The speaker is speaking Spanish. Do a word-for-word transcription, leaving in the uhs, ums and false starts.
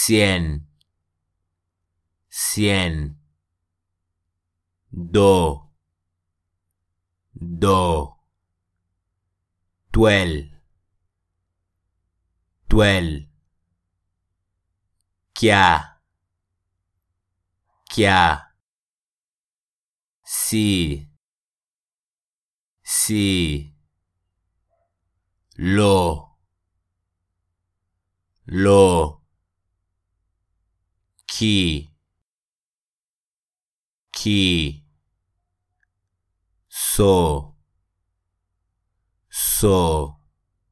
cien, cien, do, do, twelve, twelve, kya, kya, si, si, lo, lo, ki, ki, so, so.